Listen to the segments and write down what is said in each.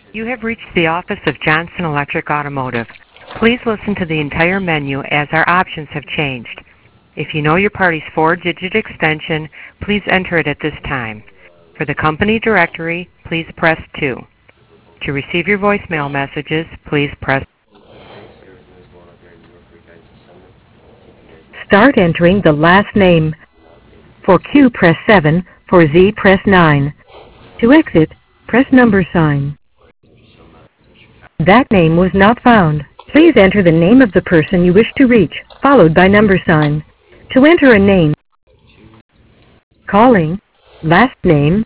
You have reached the office of Johnson Electric Automotive. Please listen to the entire menu as our options have changed. If you know your party's four-digit extension, please enter it at this time. For the company directory, please press 2. To receive your voicemail messages, please press. Start entering the last name. For Q, press 7. For Z, press 9. To exit, press number sign. That name was not found. Please enter the name of the person you wish to reach, followed by number sign. To enter a name, calling, last name,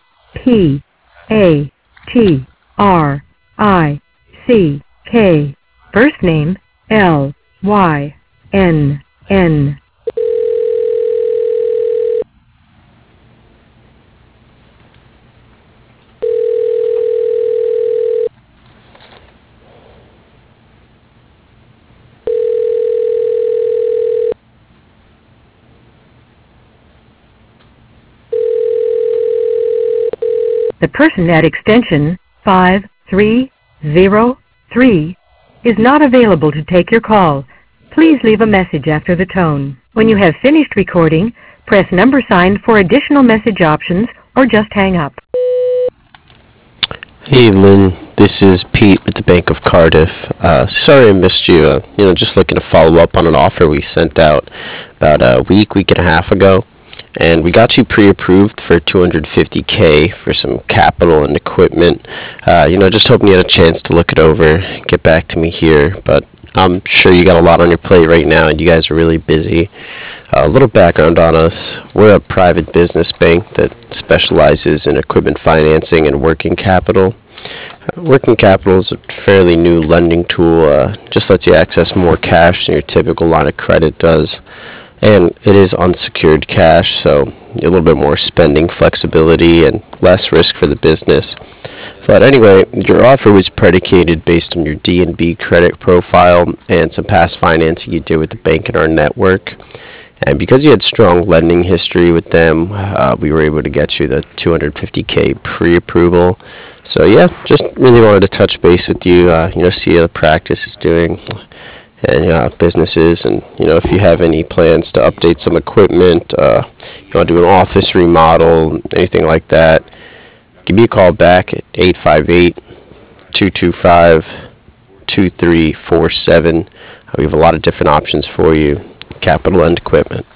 Patrick. First name, Lynn. The person at extension 5303 is not available to take your call. Please leave a message after the tone. When you have finished recording, press number sign for additional message options or just hang up. Hey Lynn, this is Pete with the Bank of Cardiff. Sorry I missed you. Just looking to follow up on an offer we sent out about a week and a half ago. And we got you pre-approved for $250K for some capital and equipment. Just hoping you had a chance to look it over, get back to me here. But I'm sure you got a lot on your plate right now and you guys are really busy. A little background on us. We're a private business bank that specializes in equipment financing and working capital. Working capital is a fairly new lending tool. Just lets you access more cash than your typical line of credit does. And it is unsecured cash, so a little bit more spending flexibility and less risk for the business. But anyway, your offer was predicated based on your D&B credit profile and some past financing you did with the bank in our network. And because you had strong lending history with them, we were able to get you the $250K pre-approval. So yeah, just really wanted to touch base with you, see how the practice is doing and businesses, and if you have any plans to update some equipment, you want to do an office remodel, anything like that, give me a call back at 858-225-2347. We have a lot of different options for you, capital and equipment.